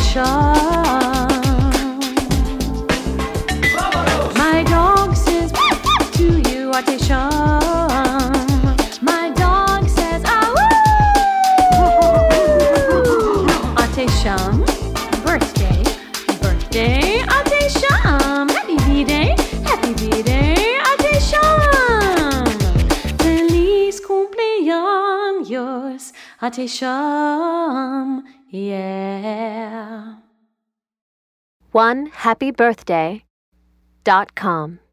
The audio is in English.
Sham. My dog says to you, Ate Sham. My dog says, Ate Sham, birthday, birthday, Ate Sham. Happy B-Day, Ate Sham. Feliz cumpleaños, Ate Sham, yeah. OneHappyBirthday.com